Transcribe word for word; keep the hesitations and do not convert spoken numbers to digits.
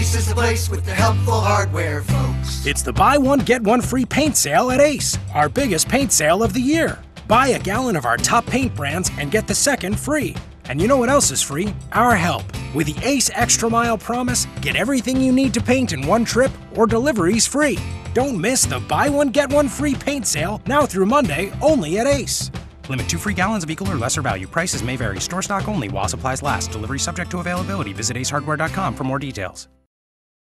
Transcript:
Ace is the place with the helpful hardware, folks. It's the buy one, get one free paint sale at Ace, our biggest paint sale of the year. Buy a gallon of our top paint brands and get the second free. And you know what else is free? Our help. With the Ace Extra Mile Promise, get everything you need to paint in one trip or deliveries free. Don't miss the buy one, get one free paint sale now through Monday only at Ace. Limit two free gallons of equal or lesser value. Prices may vary. Store stock only while supplies last. Delivery subject to availability. Visit ace hardware dot com for more details.